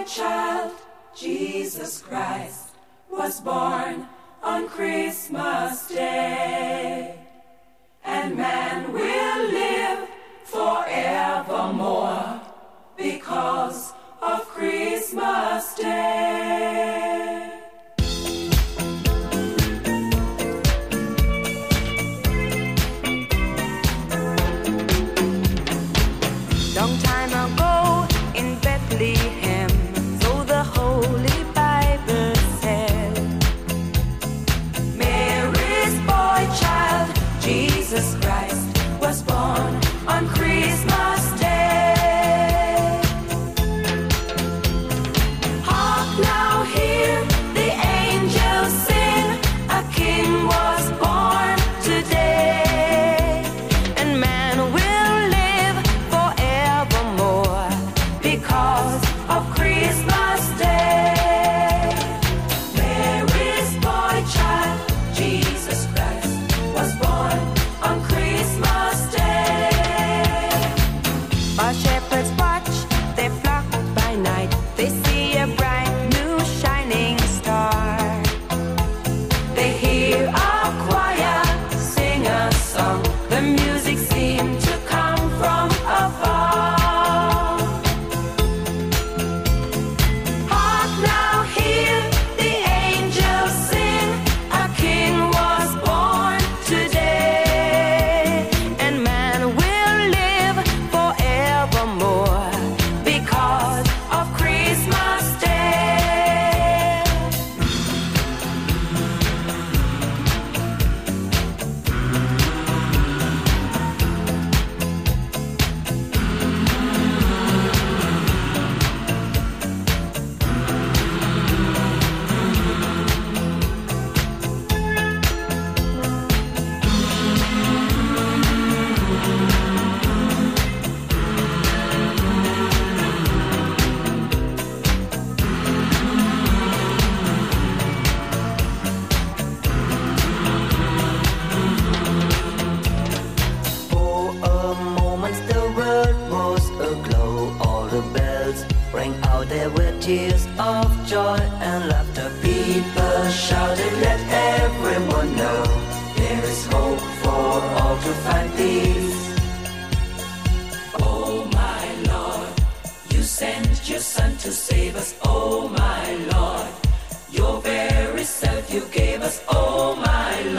child, Jesus Christ, was born on Christmas Day. And man will live forevermore because of Christmas Day. Long time ago in Bethlehem, so the Holy Bible said, Mary's boy child, Jesus Christ, was born on Christmas Day. Hark now, hear the angels sing, a king was born today, and man will live forevermore because of Christmas Day. Mary's boy child, Jesus Christ, was born on Christmas Day. While shepherds watch their flock by night, they see a bright new shining star. They hear a choir sing a song, the music seemed to come from afar. Hark now, hear the angels sing, a king was born today, and man will live forevermore because of Christmas Day. For a moment the world was aglow. All the bells rang out, there were tears of joy and laughter. People shouted, let everyone know there is hope for all to find peace. Oh my Lord, you sent your Son to save us. Oh my Lord, your very self you gave us. Oh my